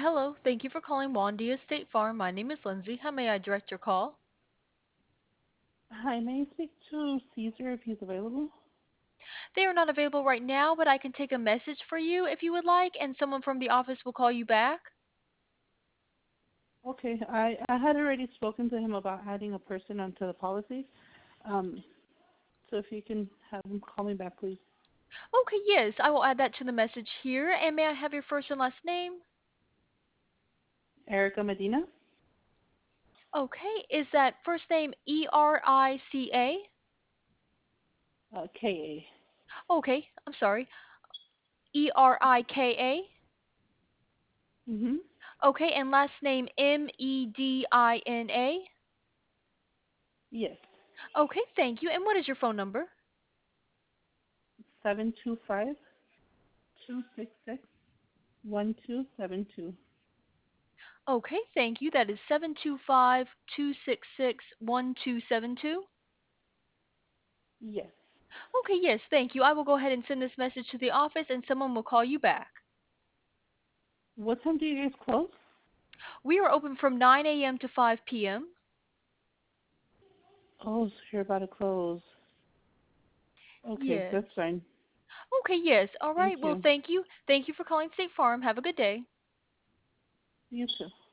Hello, thank you for calling Wandia State Farm. My name is Lindsay. How may I direct your call? Hi, may I speak to Caesar if he's available? They are not available right now, but I can take a message for you if you would like, and someone from the office will call you back. Okay, I had already spoken to him about adding a person onto the policy. Um, so if you can have him call me back, please. Okay, yes, I will add that to the message here. And may I have your first and last name? Erica Medina? Okay, is that first name Erica? K-A. Okay, I'm sorry. Erika? Mm-hmm. Okay, and last name Medina? Yes. Okay, thank you. And what is your phone number? 725-266-1272. Okay, thank you. That is 725-266-1272. Yes. Okay, yes, thank you. I will go ahead and send this message to the office and someone will call you back. What time do you guys close? We are open from 9 a.m. to 5 p.m. Oh, so you're about to close. Okay, Yes. that's fine. Okay, yes. All Thank right. Well, you. thank you. Thank you for calling State Farm. Have a good day. You too.